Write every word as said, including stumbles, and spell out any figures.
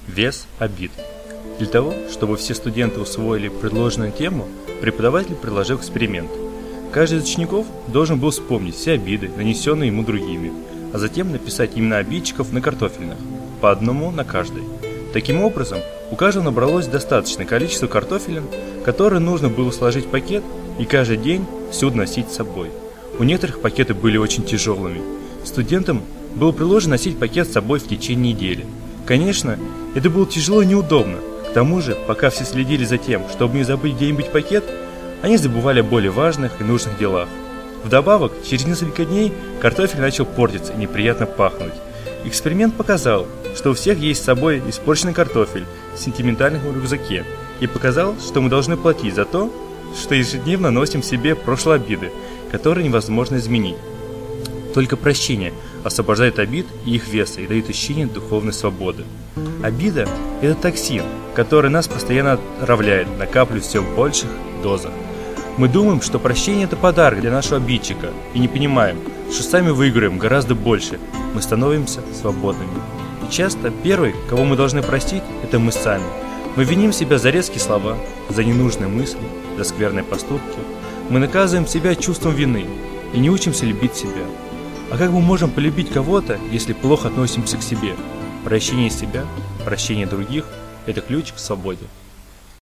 Вес обид. Для того, чтобы все студенты усвоили предложенную тему, преподаватель предложил эксперимент. Каждый из учеников должен был вспомнить все обиды, нанесенные ему другими, а затем написать имена обидчиков на картофельных, по одному на каждой. Таким образом, у каждого набралось достаточное количество картофелин, которые нужно было сложить в пакет и каждый день всюду носить с собой. У некоторых пакеты были очень тяжелыми. Студентам было предложено носить пакет с собой в течение недели. Конечно, это было тяжело и неудобно. К тому же, пока все следили за тем, чтобы не забыть где-нибудь пакет, они забывали о более важных и нужных делах. Вдобавок, через несколько дней картофель начал портиться и неприятно пахнуть. Эксперимент показал, что у всех есть с собой испорченный картофель в сентиментальном рюкзаке, и показал, что мы должны платить за то, что ежедневно носим в себе прошлые обиды, которые невозможно изменить. Только прощение освобождает обид и их веса и дает ощущение духовной свободы. Обида – это токсин, который нас постоянно отравляет, накапливая все в больших дозах. Мы думаем, что прощение – это подарок для нашего обидчика, и не понимаем, что сами выиграем гораздо больше, мы становимся свободными. И часто первый, кого мы должны простить, это мы сами. Мы виним себя за резкие слова, за ненужные мысли, за скверные поступки. Мы наказываем себя чувством вины и не учимся любить себя. А как мы можем полюбить кого-то, если плохо относимся к себе? Прощение себя, прощение других – это ключ к свободе.